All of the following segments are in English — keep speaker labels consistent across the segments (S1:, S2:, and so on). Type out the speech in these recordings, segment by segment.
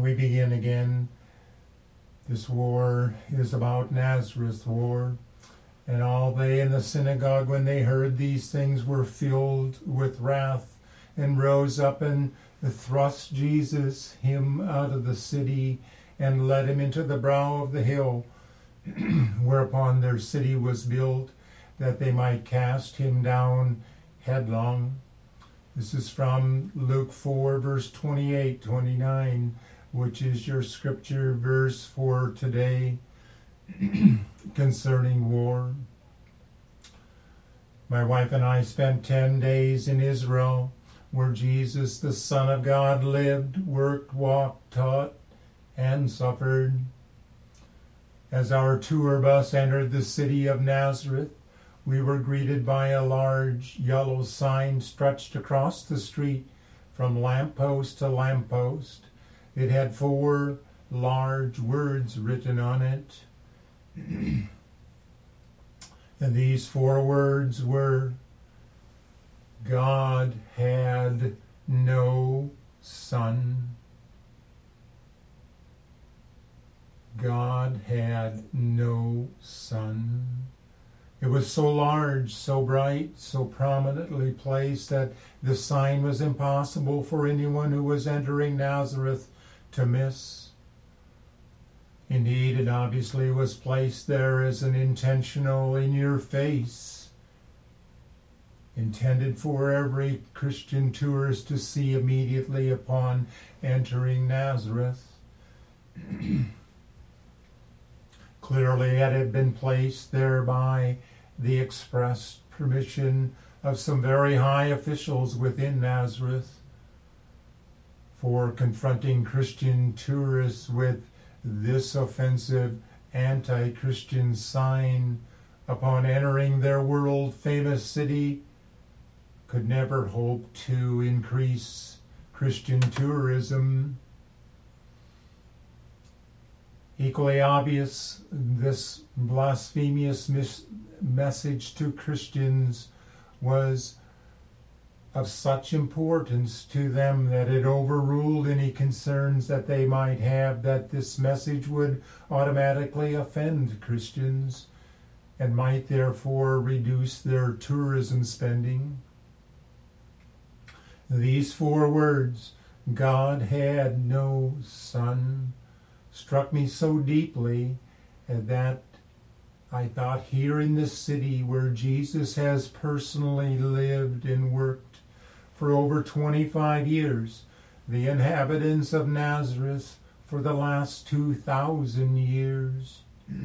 S1: we begin again. This war is about Nazareth war. And all they in the synagogue, when they heard these things, were filled with wrath, and rose up and thrust him out of the city, and led him into the brow of the hill, whereupon their city was built, that they might cast him down headlong. This is from Luke 4, verse 28, 29, which is your scripture verse for today concerning war. My wife and I spent 10 days in Israel, where Jesus, the Son of God, lived, worked, walked, taught, and suffered. As our tour bus entered the city of Nazareth, we were greeted by a large yellow sign stretched across the street from lamppost to lamppost. It had 4 large words written on it. And these 4 words were, God had no son. God had no son. It was so large, so bright, so prominently placed that the sign was impossible for anyone who was entering Nazareth to miss. Indeed, it obviously was placed there as an intentional in-your-face, intended for every Christian tourist to see immediately upon entering Nazareth. Clearly, it had been placed there by the express permission of some very high officials within Nazareth for confronting Christian tourists with this offensive anti-Christian sign upon entering their world-famous city could never hope to increase Christian tourism. Equally obvious, this blasphemous message to Christians was of such importance to them that it overruled any concerns that they might have that this message would automatically offend Christians and might therefore reduce their tourism spending. These 4 words, God had no son, struck me so deeply that I thought, here in this city where Jesus has personally lived and worked for over 25 years, the inhabitants of Nazareth for the last 2,000 years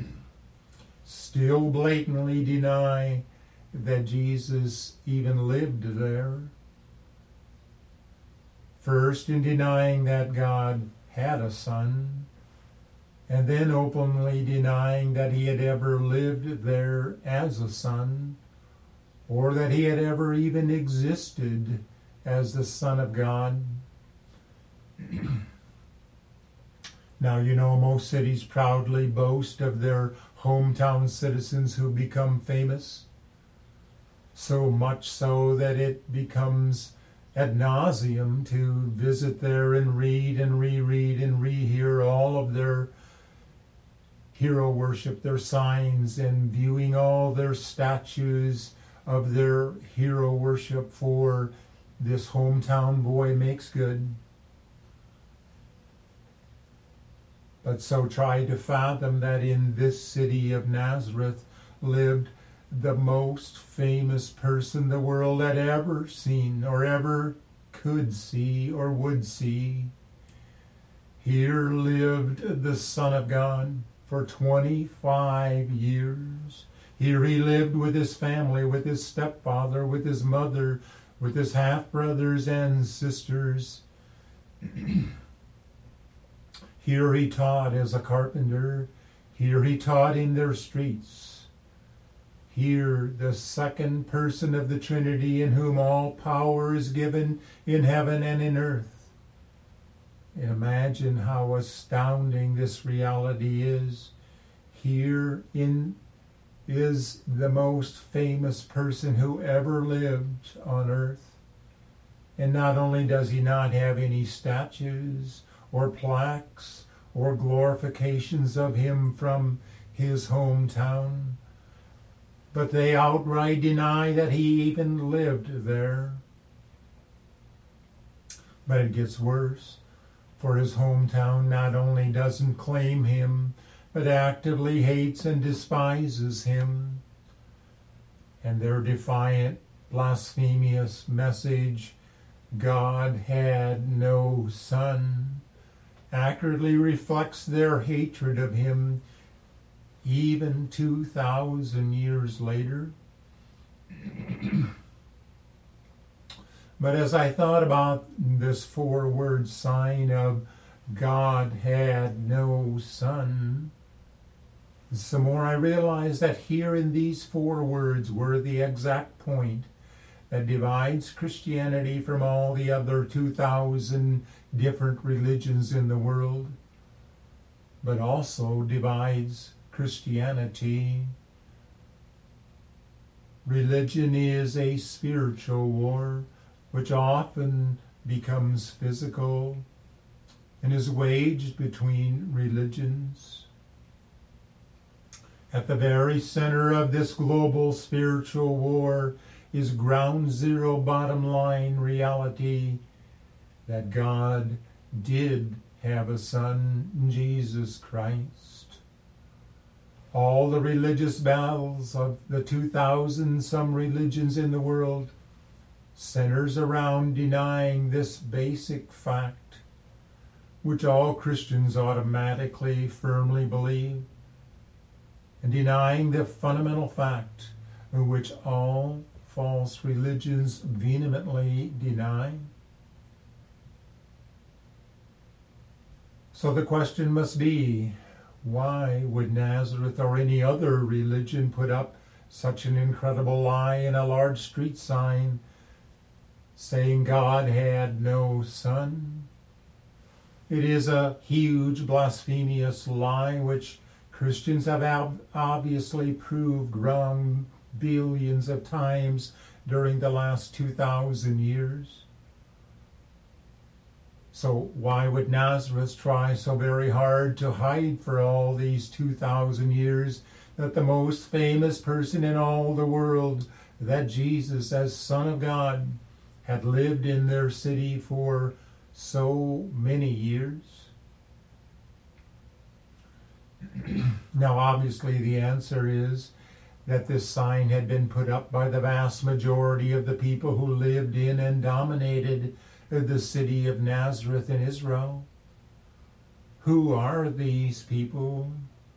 S1: still blatantly deny that Jesus even lived there. First, in denying that God had a son, and then openly denying that he had ever lived there as a son, or that he had ever even existed as the Son of God. Now, you know, most cities proudly boast of their hometown citizens who become famous, so much so that it becomes ad nauseum to visit there and read and reread and rehear all of their hero worship, their signs, and viewing all their statues of their hero worship for this hometown boy makes good. But so try to fathom that in this city of Nazareth lived the most famous person the world had ever seen or ever could see or would see. Here lived the Son of God for 25 years. Here he lived with his family, with his stepfather, with his mother, with his half-brothers and sisters. Here he taught as a carpenter. Here he taught in their streets. Here the second person of the Trinity, in whom all power is given in heaven and in earth. Imagine how astounding this reality is. Here is the most famous person who ever lived on earth. And not only does he not have any statues or plaques or glorifications of him from his hometown. But they outright deny that he even lived there. But it gets worse, for his hometown not only doesn't claim him, but actively hates and despises him. And their defiant, blasphemous message, God had no son, accurately reflects their hatred of him even 2,000 years later. But as I thought about this four-word sign of God had no son, some more I realized that here in these four words were the exact point that divides Christianity from all the other 2,000 different religions in the world, but also divides Christianity. Religion is a spiritual war, which often becomes physical and is waged between religions. At the very center of this global spiritual war is ground zero bottom line reality that God did have a son, Jesus Christ. All the religious battles of the 2,000 some religions in the world centers around denying this basic fact, which all Christians automatically firmly believe, and denying the fundamental fact which all false religions vehemently deny. So the question must be, why would Nazareth or any other religion put up such an incredible lie in a large street sign saying God had no son? It is a huge blasphemous lie which Christians have obviously proved wrong billions of times during the last 2,000 years. So why would Nazareth try so very hard to hide for all these 2,000 years that the most famous person in all the world, that Jesus as Son of God, had lived in their city for so many years? Now, obviously, the answer is that this sign had been put up by the vast majority of the people who lived in and dominated the city of Nazareth in Israel. Who are these people?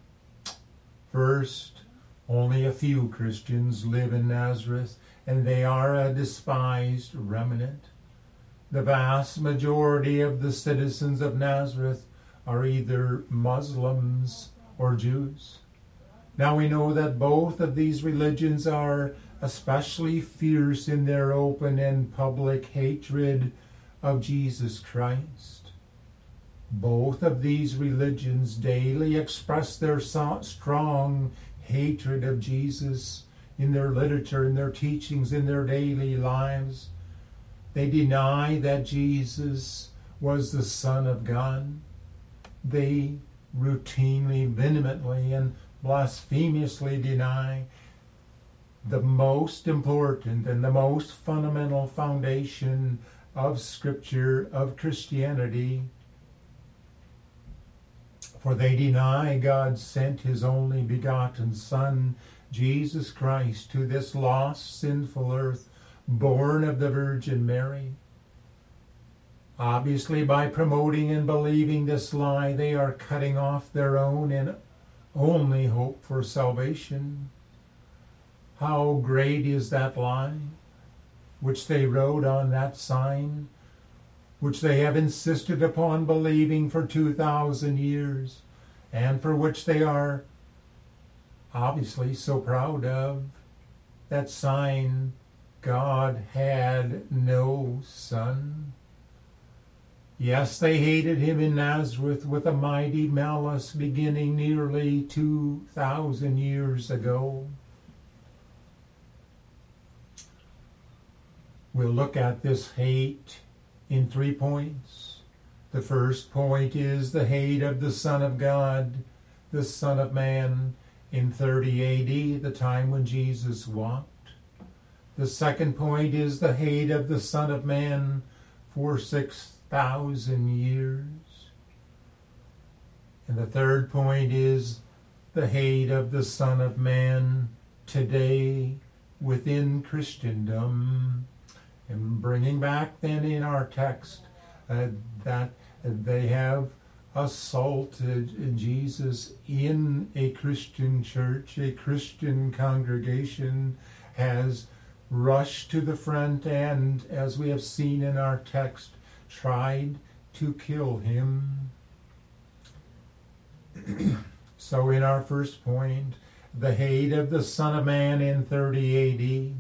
S1: First, only a few Christians live in Nazareth, and they are a despised remnant. The vast majority of the citizens of Nazareth are either Muslims or Jews. Now we know that both of these religions are especially fierce in their open and public hatred of Jesus Christ. Both of these religions daily express their strong hatred of Jesus in their literature, in their teachings, in their daily lives. They deny that Jesus was the Son of God. They routinely, vehemently, and blasphemously deny the most important and the most fundamental foundation of Scripture, of Christianity. For they deny God sent his only begotten Son, Jesus Christ, to this lost, sinful earth, born of the Virgin Mary. Obviously, by promoting and believing this lie, they are cutting off their own and only hope for salvation. How great is that lie, which they wrote on that sign, which they have insisted upon believing for 2,000 years, and for which they are obviously so proud of. That sign, God had no son. Yes, they hated him in Nazareth with a mighty malice beginning nearly 2,000 years ago. We'll look at this hate in 3 points. The first point is the hate of the Son of God, the Son of Man, in 30 AD, the time when Jesus walked. The second point is the hate of the Son of Man for 6,000 years. And the third point is the hate of the Son of Man today within Christendom. And bringing back then in our text that they have assaulted Jesus in a Christian church, a Christian congregation has rushed to the front and, as we have seen in our text, tried to kill him. So in our first point, the hate of the Son of Man in 30 AD,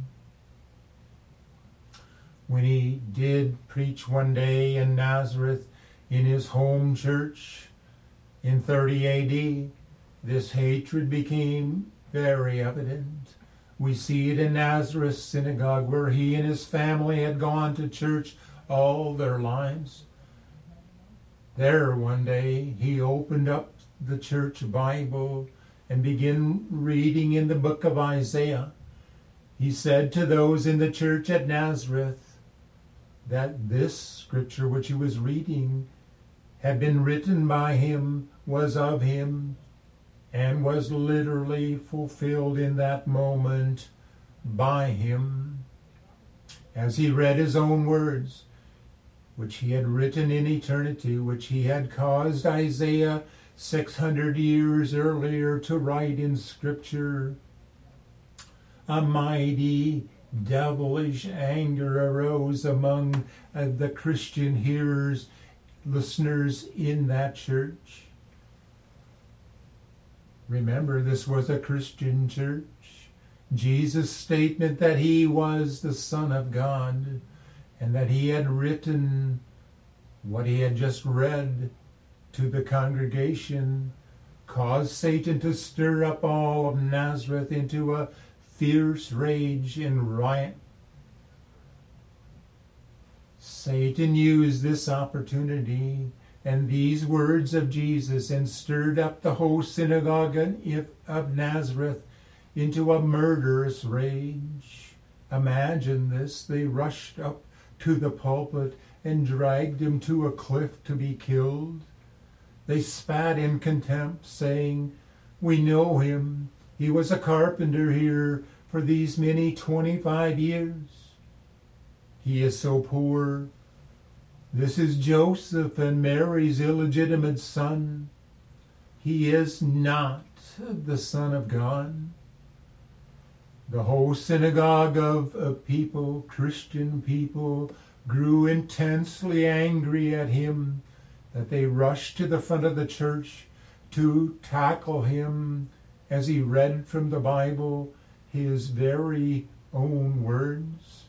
S1: when he did preach one day in Nazareth in his home church in 30 AD, this hatred became very evident. We see it in Nazareth synagogue, where he and his family had gone to church all their lives. There one day he opened up the church Bible and began reading in the book of Isaiah. He said to those in the church at Nazareth that this scripture which he was reading had been written by him, was of him, and was literally fulfilled in that moment by him. As he read his own words, which he had written in eternity, which he had caused Isaiah 600 years earlier to write in Scripture, a mighty devilish anger arose among the Christian hearers, listeners in that church. Remember, this was a Christian church. Jesus' statement that he was the Son of God and that he had written what he had just read to the congregation caused Satan to stir up all of Nazareth into a fierce rage and riot. Satan used this opportunity and these words of Jesus and stirred up the whole synagogue of Nazareth into a murderous rage. Imagine this. They rushed up to the pulpit and dragged him to a cliff to be killed. They spat in contempt, saying, "We know him. He was a carpenter here for these many 25 years. He is so poor. This is Joseph and Mary's illegitimate son. He is not the Son of God." The whole synagogue of people, Christian people, grew intensely angry at him, that they rushed to the front of the church to tackle him as he read from the Bible his very own words.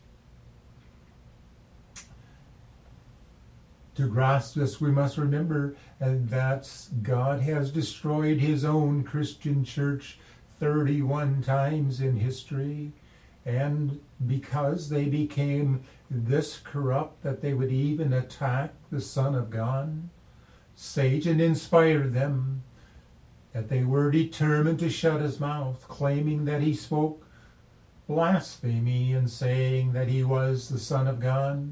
S1: To grasp this, we must remember that God has destroyed his own Christian church 31 times in history, and because they became this corrupt that they would even attack the Son of God, Satan inspired them that they were determined to shut his mouth, claiming that he spoke blasphemy and saying that he was the Son of God.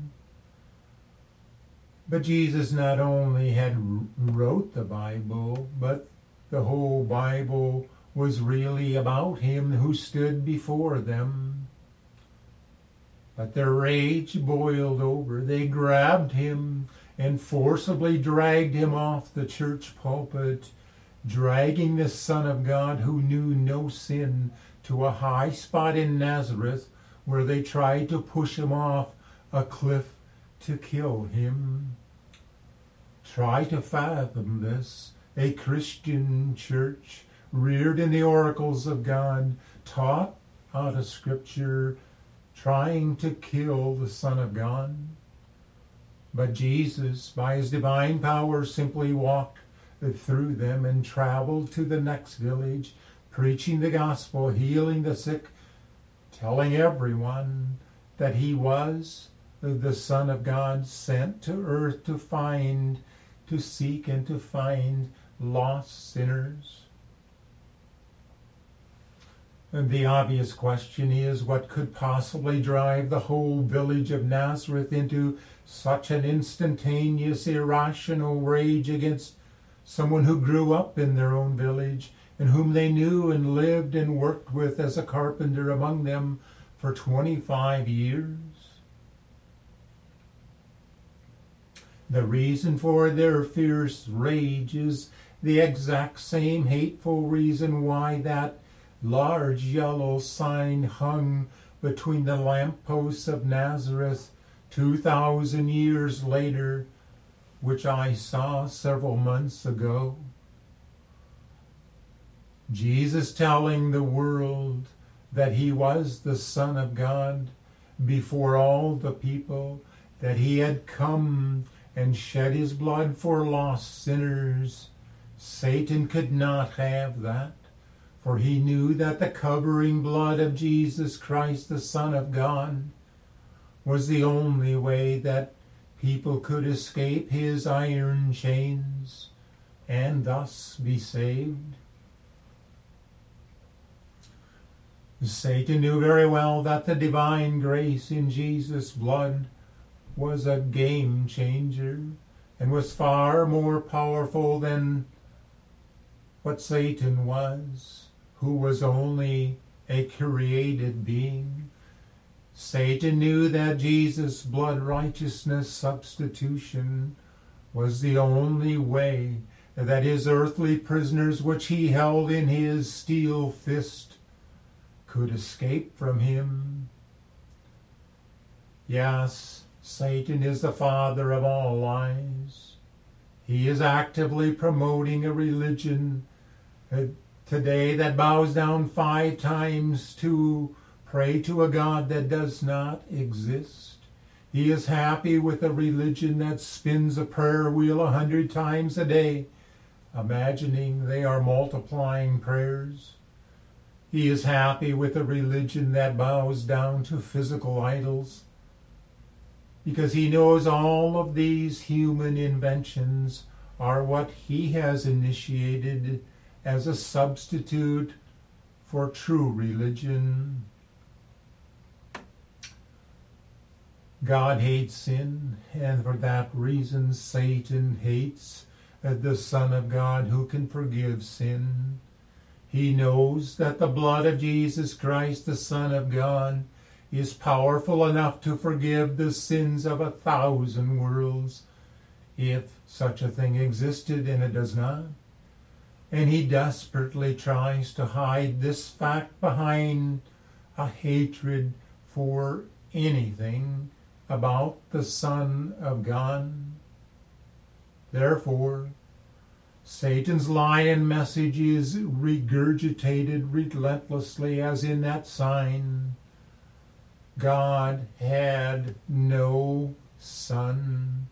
S1: But Jesus not only had wrote the Bible, but the whole Bible was really about him who stood before them. But their rage boiled over. They grabbed him and forcibly dragged him off the church pulpit, dragging the Son of God who knew no sin to a high spot in Nazareth, where they tried to push him off a cliff to kill him. Try to fathom this. A Christian church reared in the oracles of God, taught out of Scripture, trying to kill the Son of God. But Jesus, by his divine power, simply walked through them and traveled to the next village, preaching the gospel, healing the sick, telling everyone that he was the Son of God sent to earth to find to seek and to find lost sinners. And the obvious question is, what could possibly drive the whole village of Nazareth into such an instantaneous, irrational rage against someone who grew up in their own village and whom they knew and lived and worked with as a carpenter among them for 25 years? The reason for their fierce rage is the exact same hateful reason why that large yellow sign hung between the lampposts of Nazareth 2,000 years later, which I saw several months ago. Jesus telling the world that he was the Son of God before all the people, that he had come and shed his blood for lost sinners. Satan could not have that, for he knew that the covering blood of Jesus Christ, the Son of God, was the only way that people could escape his iron chains and thus be saved. Satan knew very well that the divine grace in Jesus' blood was a game changer and was far more powerful than what Satan was, who was only a created being. Satan knew that Jesus' blood righteousness substitution was the only way that his earthly prisoners, which he held in his steel fist, could escape from him. Yes, Satan is the father of all lies. He is actively promoting a religion today that bows down 5 times to pray to a God that does not exist. He is happy with a religion that spins a prayer wheel 100 times a day, imagining they are multiplying prayers. He is happy with a religion that bows down to physical idols, because he knows all of these human inventions are what he has initiated as a substitute for true religion. God hates sin, and for that reason Satan hates the Son of God who can forgive sin. He knows that the blood of Jesus Christ, the Son of God, is powerful enough to forgive the sins of 1,000 worlds, if such a thing existed, and it does not. And he desperately tries to hide this fact behind a hatred for anything about the Son of God. Therefore, Satan's lion message is regurgitated relentlessly, as in that sign. God had no son.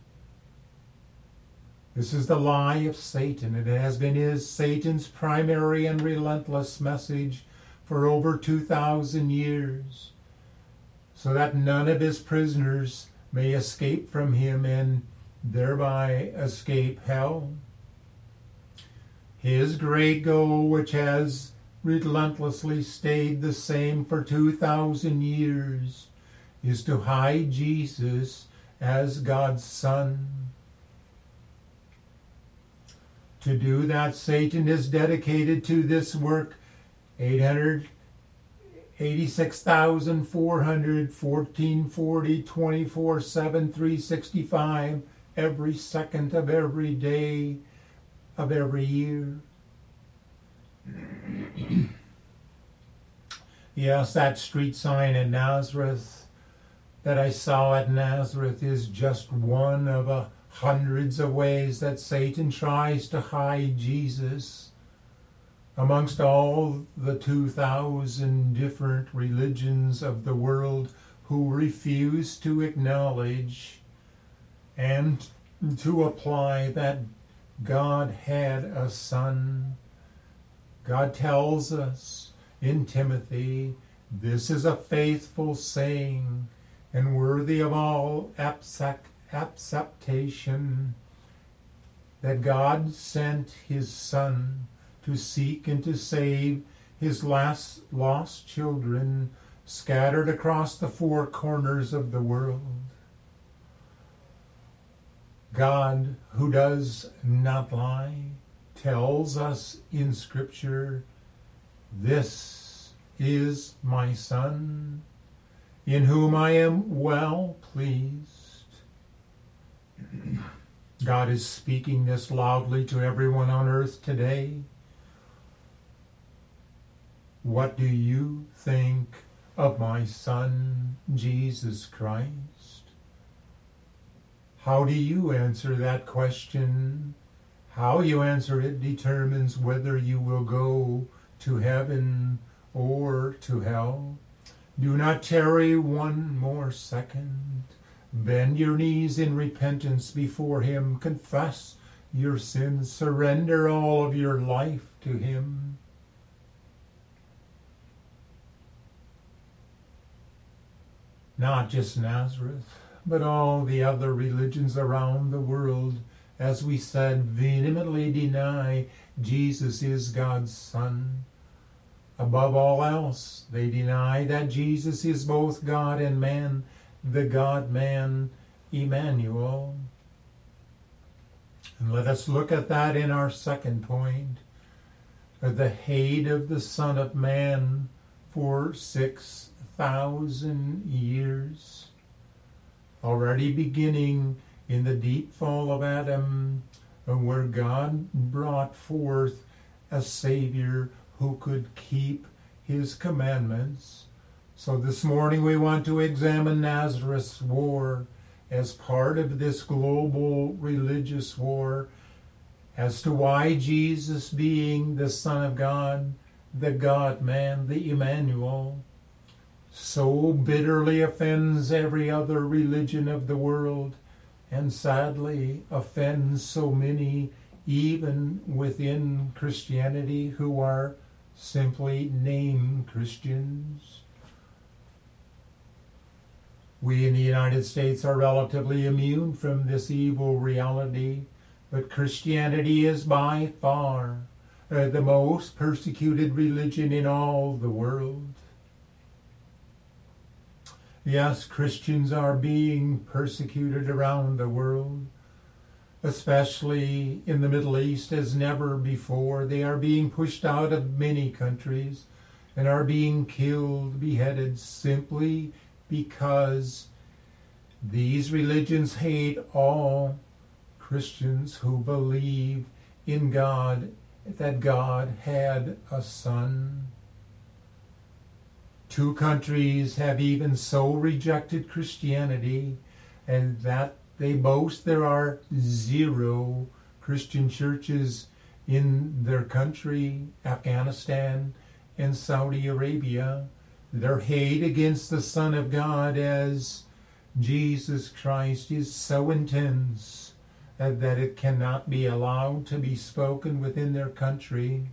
S1: This is the lie of Satan. It has been Satan's primary and relentless message for over 2,000 years, so that none of his prisoners may escape from him and thereby escape hell. His great goal, which has relentlessly stayed the same for 2,000 years, is to hide Jesus as God's Son. To do that, Satan is dedicated to this work 886,414:40 24/7 365 every second of every day of every year. Yes, that street sign in Nazareth that I saw at Nazareth is just one of hundreds of ways that Satan tries to hide Jesus amongst all the 2,000 different religions of the world who refuse to acknowledge and to apply that God had a son. God tells us in Timothy, this is a faithful saying and worthy of all acceptation. that God sent his Son to seek and to save his last lost children scattered across the four corners of the world. God, who does not lie, tells us in Scripture, "This is my Son, in whom I am well pleased." God is speaking this loudly to everyone on earth today. What do you think of my Son, Jesus Christ? How do you answer that question? How you answer it determines whether you will go to heaven or to hell. Do not tarry one more second. Bend your knees in repentance before him. Confess your sins. Surrender all of your life to him. Not just Nazareth, but all the other religions around the world, as we said, vehemently deny Jesus is God's Son. Above all else, they deny that Jesus is both God and man, the God-man Emmanuel. And let us look at that in our second point, the hate of the Son of Man for 6,000 years. Already beginning in the deep fall of Adam, where God brought forth a Savior who could keep his commandments. So this morning we want to examine Nazareth's war as part of this global religious war as to why Jesus, being the Son of God, the God-man, the Emmanuel, so bitterly offends every other religion of the world, and sadly offends so many even within Christianity who are simply name Christians. We in the United States are relatively immune from this evil reality, but Christianity is by far the most persecuted religion in all the world. Yes, Christians are being persecuted around the world, especially in the Middle East as never before. They are being pushed out of many countries and are being killed, beheaded, simply because these religions hate all Christians who believe in God, that God had a Son. 2 countries have even so rejected Christianity and that they boast there are 0 Christian churches in their country, Afghanistan and Saudi Arabia. Their hate against the Son of God as Jesus Christ is so intense that it cannot be allowed to be spoken within their country.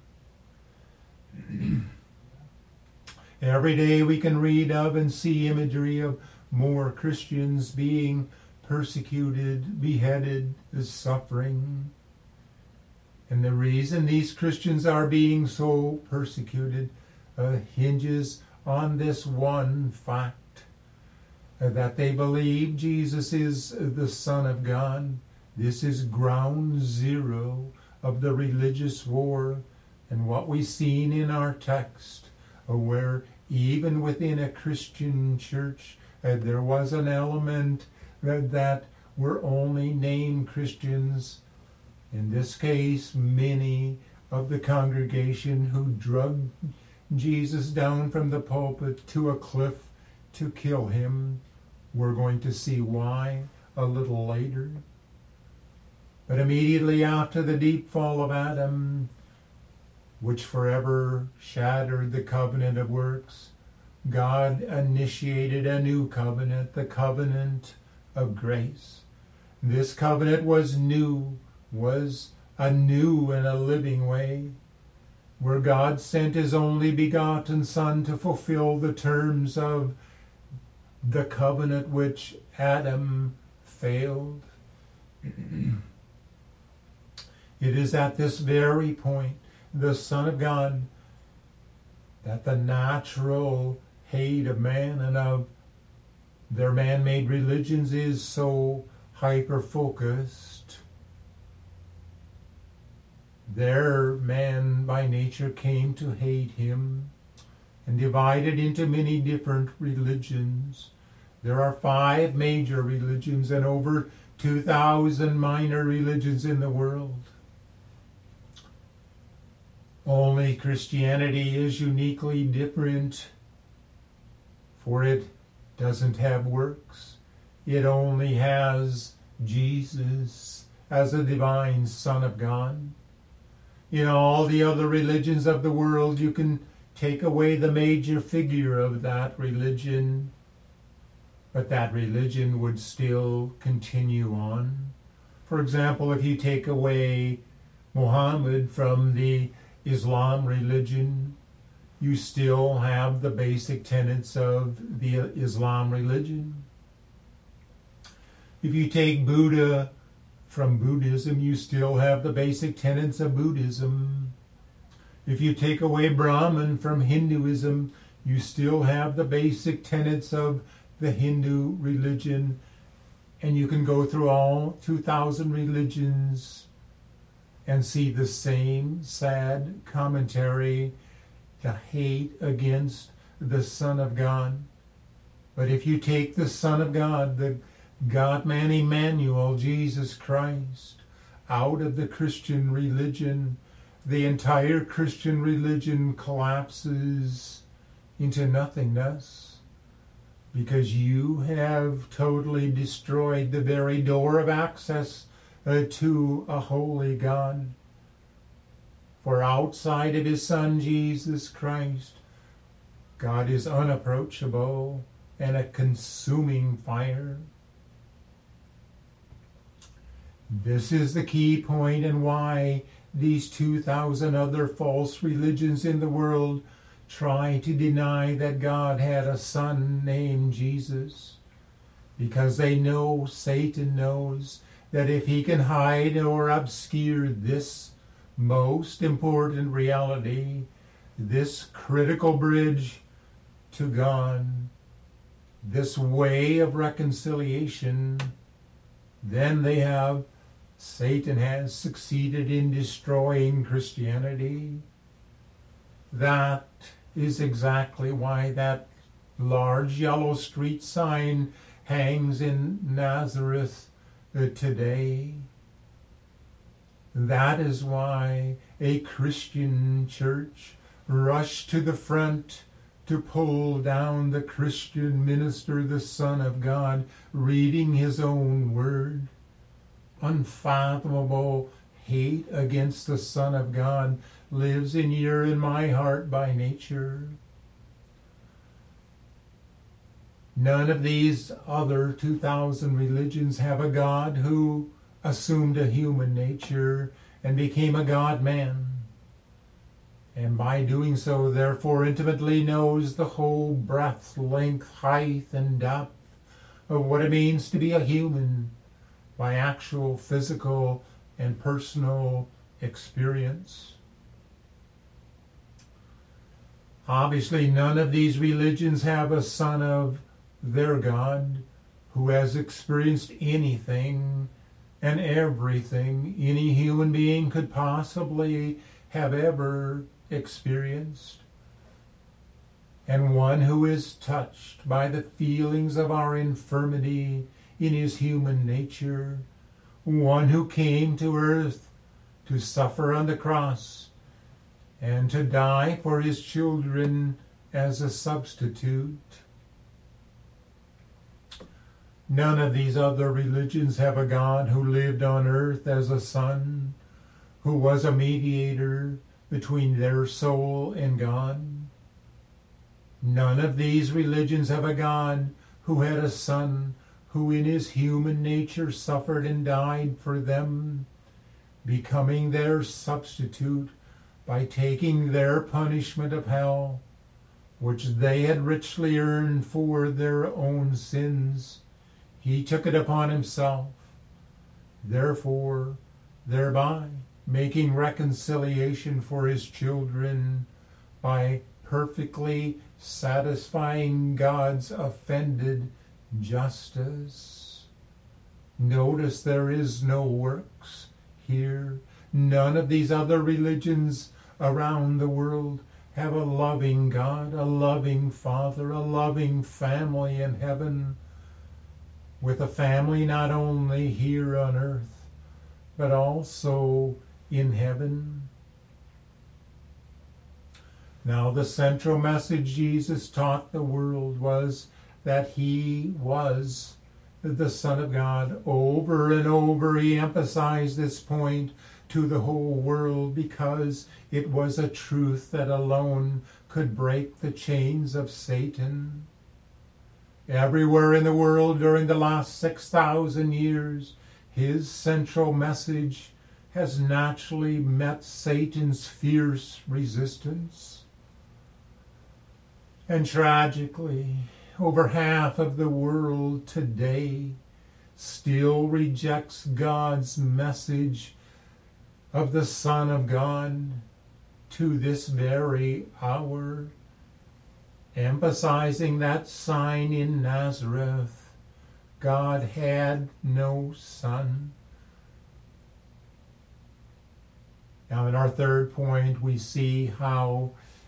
S1: Every day we can read of and see imagery of more Christians being persecuted, beheaded, suffering. And the reason these Christians are being so persecuted hinges on this one fact, that they believe Jesus is the Son of God. This is ground zero of the religious war, and what we've seen in our text, where even within a Christian church there was an element that were only named Christians. In this case, many of the congregation who dragged Jesus down from the pulpit to a cliff to kill him. We're going to see why a little later. But immediately after the deep fall of Adam, which forever shattered the covenant of works, God initiated a new covenant, the covenant of grace. This covenant was a new and a living way, where God sent his only begotten Son to fulfill the terms of the covenant which Adam failed. It is at this very point, the Son of God, that the natural hate of man and of their man-made religions is so hyper-focused. Their man by nature came to hate him and divided into many different religions. There are 5 major religions and over 2,000 minor religions in the world. Only Christianity is uniquely different, for it doesn't have works. It only has Jesus as the divine Son of God. In all the other religions of the world, you can take away the major figure of that religion, but that religion would still continue on. For example, if you take away Muhammad from the Islam religion, you still have the basic tenets of the Islam religion. If you take Buddha from Buddhism, you still have the basic tenets of Buddhism. If you take away Brahman from Hinduism, you still have the basic tenets of the Hindu religion. And you can go through all 2,000 religions and see the same sad commentary, the hate against the Son of God. But if you take the Son of God, the God-man Emmanuel, Jesus Christ, out of the Christian religion, the entire Christian religion collapses into nothingness, because you have totally destroyed the very door of access to a holy God. For outside of his Son, Jesus Christ, God is unapproachable and a consuming fire. This is the key point, and why these 2,000 other false religions in the world try to deny that God had a Son named Jesus. Because they know, Satan knows, that if he can hide or obscure this most important reality, this critical bridge to God, this way of reconciliation, then Satan has succeeded in destroying Christianity. That is exactly why that large yellow street sign hangs in Nazareth today. That is why a Christian church rushed to the front to pull down the Christian minister, the Son of God, reading his own word. Unfathomable hate against the Son of God lives in your and my heart by nature. None of these other 2,000 religions have a God who assumed a human nature and became a God-man, and by doing so, therefore, intimately knows the whole breadth, length, height, and depth of what it means to be a human by actual physical and personal experience. Obviously, none of these religions have a son of their God who has experienced anything and everything any human being could possibly have ever experienced, and one who is touched by the feelings of our infirmity in his human nature, one who came to earth to suffer on the cross and to die for his children as a substitute. None of these other religions have a God who lived on earth as a son, who was a mediator between their soul and God. None of these religions have a God who had a son who in his human nature suffered and died for them, becoming their substitute by taking their punishment of hell, which they had richly earned for their own sins. He took it upon himself. Therefore, thereby, making reconciliation for his children by perfectly satisfying God's offended justice. Notice there is no works here. None of these other religions around the world have a loving God, a loving Father, a loving family in heaven, with a family not only here on earth, but also in heaven. Now, the central message Jesus taught the world was that he was the Son of God. Over and over he emphasized this point to the whole world because it was a truth that alone could break the chains of Satan. Everywhere in the world during the last 6,000 years, his central message has naturally met Satan's fierce resistance. And tragically, over half of the world today still rejects God's message of the Son of God to this very hour, emphasizing that sign in Nazareth. God had no son. Now, in our third point, we see how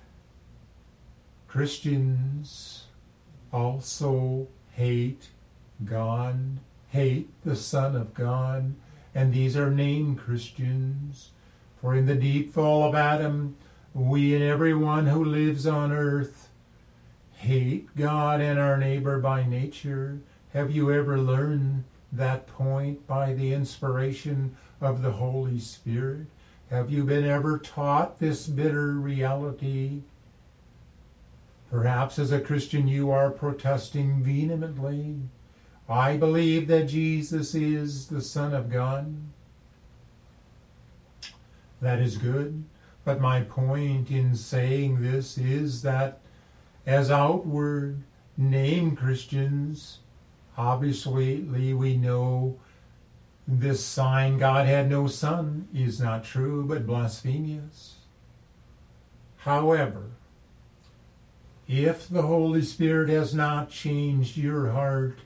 S1: Christians also hate God, hate the Son of God, and these are named Christians. For in the deep fall of Adam, we and everyone who lives on earth hate God and our neighbor by nature. Have you ever learned that point by the inspiration of the Holy Spirit? Have you been ever taught this bitter reality? Perhaps as a Christian you are protesting vehemently. I believe that Jesus is the Son of God. That is good. But my point in saying this is that as outward named Christians, obviously we know this sign, God had no son, is not true, but blasphemous. However, if the Holy Spirit has not changed your heart,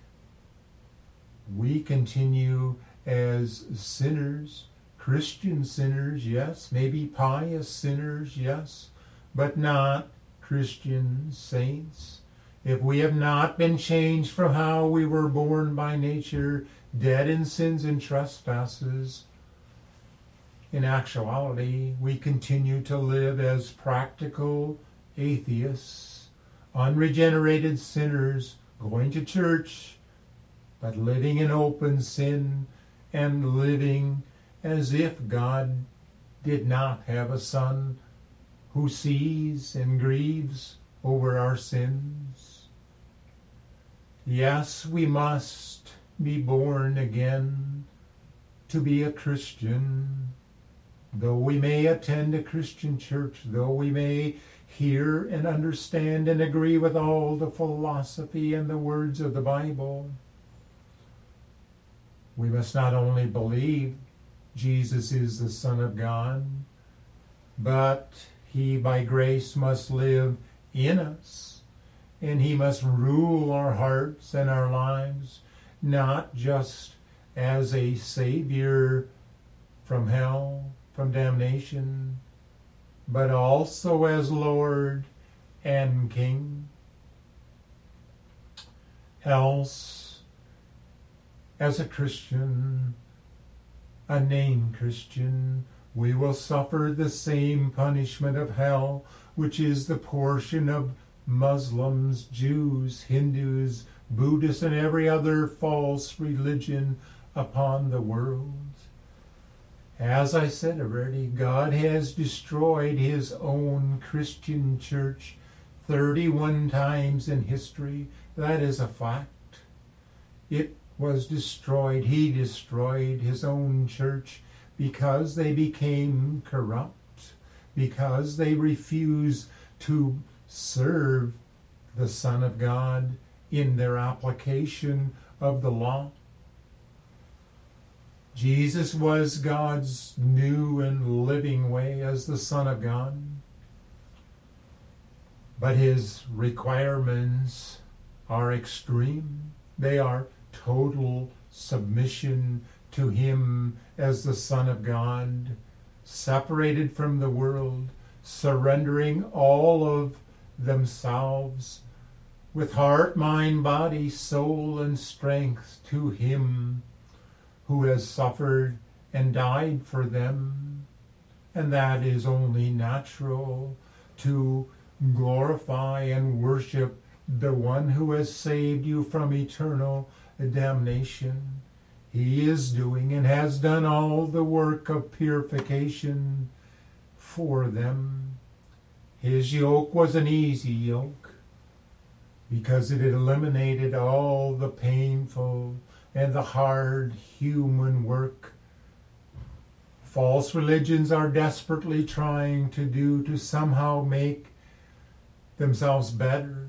S1: we continue as sinners, Christian sinners, yes, maybe pious sinners, yes, but not Christian saints. If we have not been changed from how we were born by nature, dead in sins and trespasses, in actuality, we continue to live as practical atheists, unregenerated sinners, going to church, but living in open sin and living as if God did not have a son who sees and grieves over our sins. Yes, we must be born again to be a Christian. Though we may attend a Christian church, though we may hear and understand and agree with all the philosophy and the words of the Bible, we must not only believe Jesus is the Son of God, but he by grace must live in us, and he must rule our hearts and our lives, not just as a Savior from hell, from damnation, but also as Lord and King. Else, as a Christian, a named Christian, we will suffer the same punishment of hell, which is the portion of Muslims, Jews, Hindus, Buddhists, and every other false religion upon the world. As I said already, God has destroyed his own Christian church 31 times in history. That is a fact. It was destroyed. He destroyed his own church because they became corrupt, because they refused to serve the Son of God in their application of the law. Jesus was God's new and living way as the Son of God. But his requirements are extreme. They are total submission to him as the Son of God, separated from the world, surrendering all of themselves with heart, mind, body, soul, and strength to him who has suffered and died for them. And that is only natural, to glorify and worship the one who has saved you from eternal damnation. He is doing and has done all the work of purification for them. His yoke was an easy yoke because it eliminated all the painful and the hard human work false religions are desperately trying to do to somehow make themselves better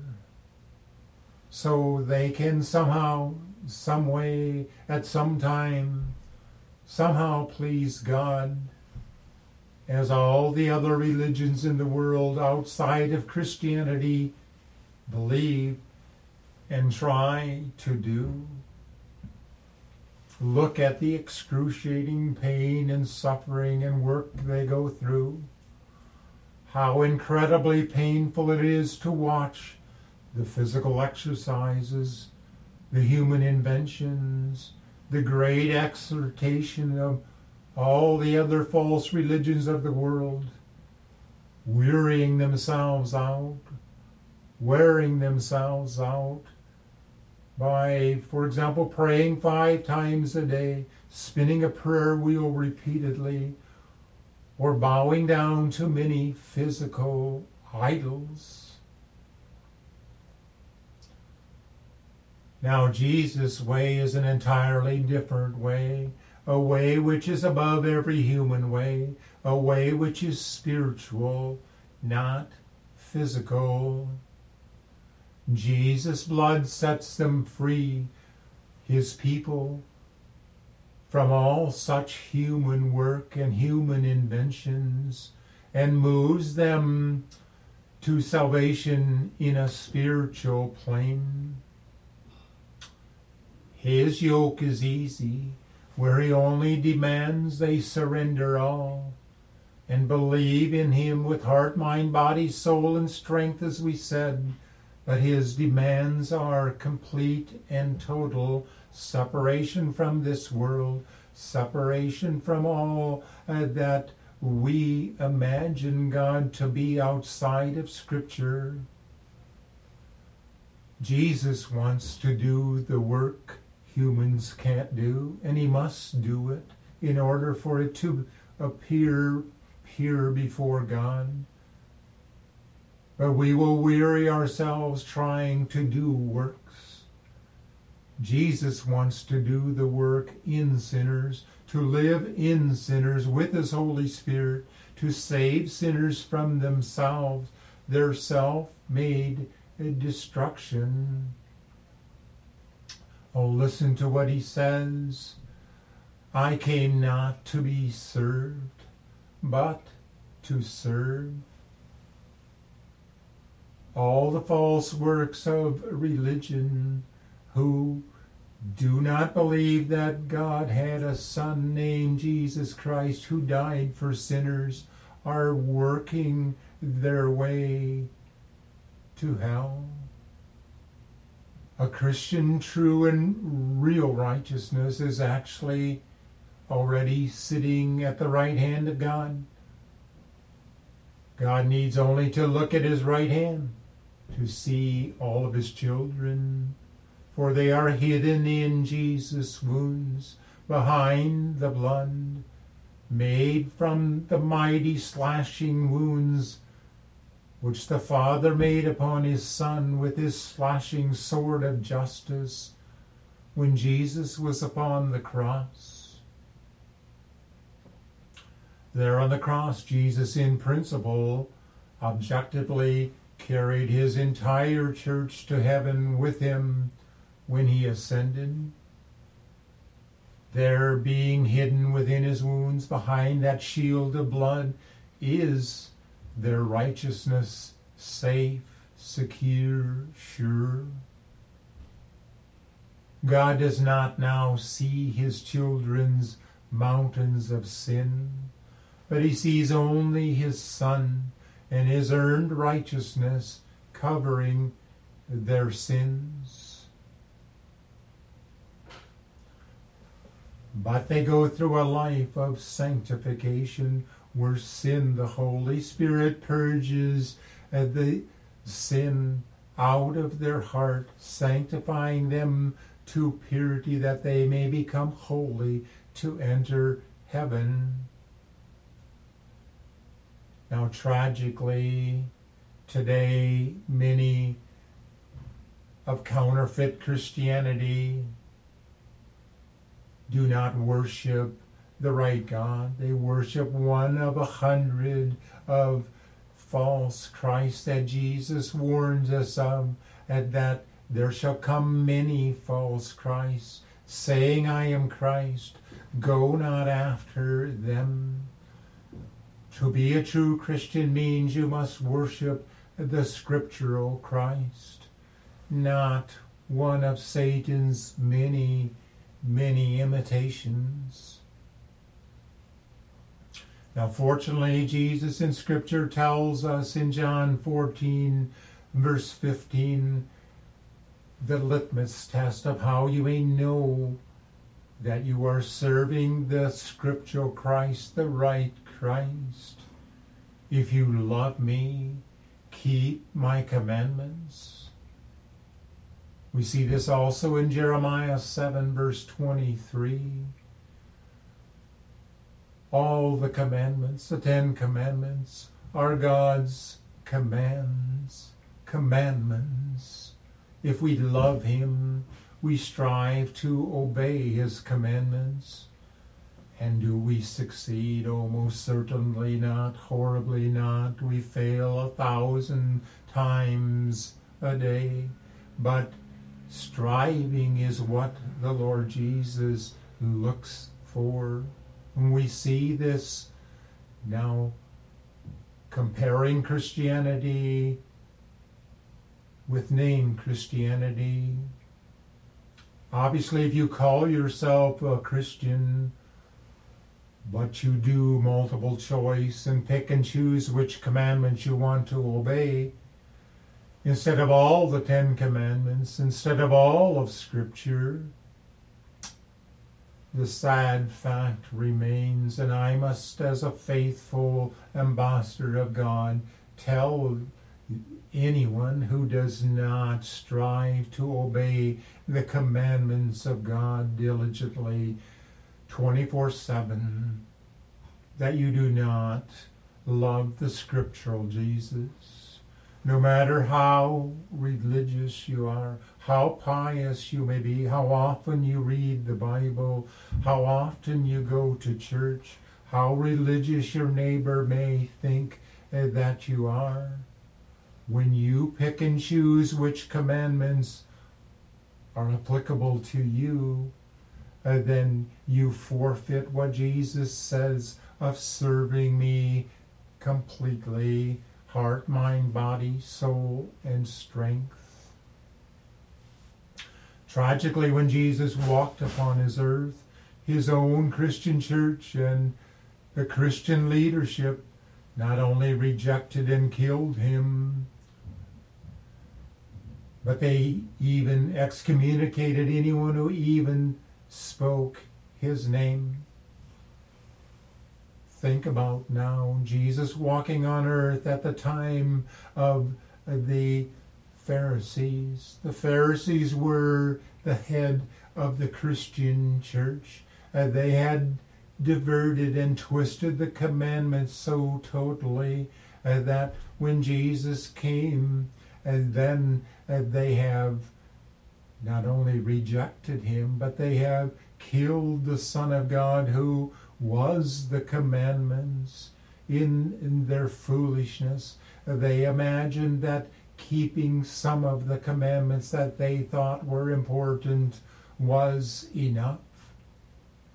S1: so they can somehow, some way, at some time, somehow please God, as all the other religions in the world outside of Christianity believe and try to do. Look at the excruciating pain and suffering and work they go through. How incredibly painful it is to watch the physical exercises, the human inventions, the great exhortation of all the other false religions of the world, wearing themselves out, wearing themselves out by, for example, praying 5 times a day, spinning a prayer wheel repeatedly, or bowing down to many physical idols. Now, Jesus' way is an entirely different way, a way which is above every human way, a way which is spiritual, not physical. Jesus' blood sets them free, his people, from all such human work and human inventions, and moves them to salvation in a spiritual plane. His yoke is easy, where he only demands they surrender all and believe in him with heart, mind, body, soul, and strength, as we said. But his demands are complete and total separation from this world, separation from all that we imagine God to be outside of Scripture. Jesus wants to do the work humans can't do, and he must do it in order for it to appear pure before God. But we will weary ourselves trying to do works. Jesus wants to do the work in sinners, to live in sinners with his Holy Spirit, to save sinners from themselves, their self-made destruction. Oh, listen to what he says. I came not to be served, but to serve. All the false works of religion who do not believe that God had a Son named Jesus Christ who died for sinners are working their way to hell. A Christian true and real righteousness is actually already sitting at the right hand of God. God needs only to look at his right hand to see all of his children, for they are hidden in Jesus' wounds, behind the blood, made from the mighty slashing wounds which the Father made upon his Son with his slashing sword of justice when Jesus was upon the cross. There on the cross, Jesus, in principle, objectively carried his entire church to heaven with him when he ascended. There, being hidden within his wounds, behind that shield of blood, is their righteousness, safe, secure, sure. God does not now see his children's mountains of sin, but he sees only his Son and his earned righteousness covering their sins. But they go through a life of sanctification where sin, the Holy Spirit, purges the sin out of their heart, sanctifying them to purity, that they may become holy to enter heaven. Now, tragically, today, many of counterfeit Christianity do not worship the right God. They worship one of 100 of false Christ that Jesus warns us of, and that there shall come many false Christs, saying, I am Christ. Go not after them. To be a true Christian means you must worship the scriptural Christ, not one of Satan's many imitations. Now, fortunately, Jesus in Scripture tells us in John 14, verse 15, the litmus test of how you may know that you are serving the scriptural Christ, the right Christ. If you love me, keep my commandments. We see this also in Jeremiah 7, verse 23. All the commandments, the 10 commandments, are God's commandments. If we love him, we strive to obey his commandments. And do we succeed? Oh, most certainly not, horribly not. We fail 1,000 times a day. But striving is what the Lord Jesus looks for. And we see this now, comparing Christianity with name Christianity. Obviously, if you call yourself a Christian, but you do multiple choice and pick and choose which commandments you want to obey, instead of all the 10 commandments, instead of all of Scripture, the sad fact remains, and I must, as a faithful ambassador of God, tell anyone who does not strive to obey the commandments of God diligently 24/7, that you do not love the scriptural Jesus. No matter how religious you are, how pious you may be, how often you read the Bible, how often you go to church, how religious your neighbor may think that you are, when you pick and choose which commandments are applicable to you, then you forfeit what Jesus says of serving me completely, heart, mind, body, soul, and strength. Tragically, when Jesus walked upon his earth, his own Christian church and the Christian leadership not only rejected and killed him, but they even excommunicated anyone who even spoke his name. Think about now Jesus walking on earth at the time of the Pharisees. The Pharisees were the head of the Christian church. They had diverted and twisted the commandments so totally that when Jesus came, and then they have not only rejected him, but they have killed the Son of God who was the commandments. In their foolishness, they imagined that keeping some of the commandments that they thought were important was enough.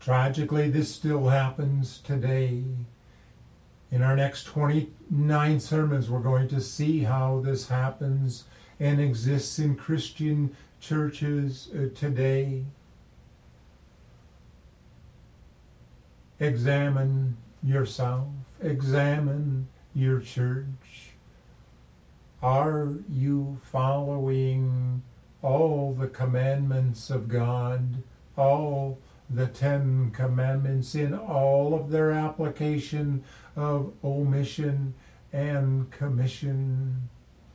S1: Tragically, this still happens today. In our next 29 sermons, we're going to see how this happens and exists in Christian churches today. Examine yourself. Examine your church. Are you following all the commandments of God, all the 10 commandments in all of their application of omission and commission?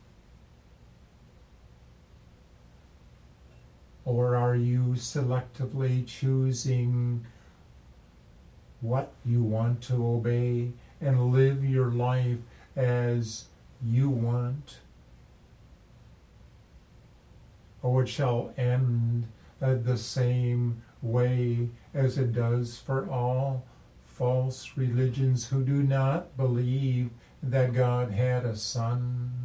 S1: Or are you selectively choosing what you want to obey and live your life as you want? Or it shall end the same way as it does for all false religions who do not believe that God had a son.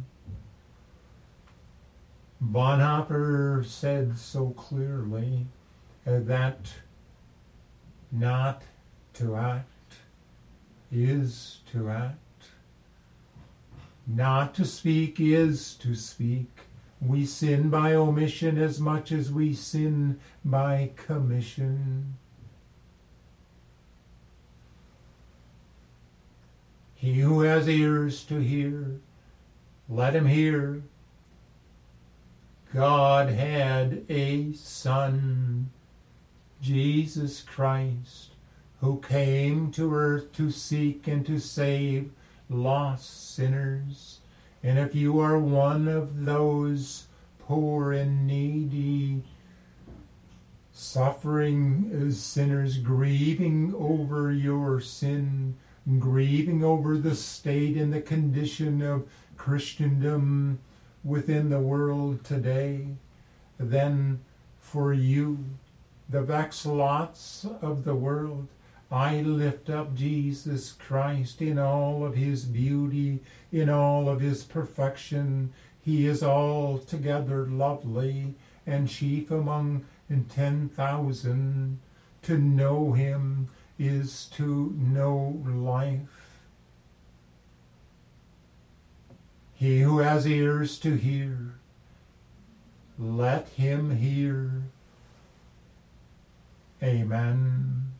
S1: Bonhoeffer said so clearly that not to act is to act. Not to speak is to speak. We sin by omission as much as we sin by commission. He who has ears to hear, let him hear. God had a Son, Jesus Christ, who came to earth to seek and to save lost sinners. And if you are one of those poor and needy, suffering sinners, grieving over your sin, grieving over the state and the condition of Christendom within the world today, then for you, the vexlots of the world, I lift up Jesus Christ in all of his beauty, in all of his perfection. He is altogether lovely and chief among 10,000. To know him is to know life. He who has ears to hear, let him hear. Amen.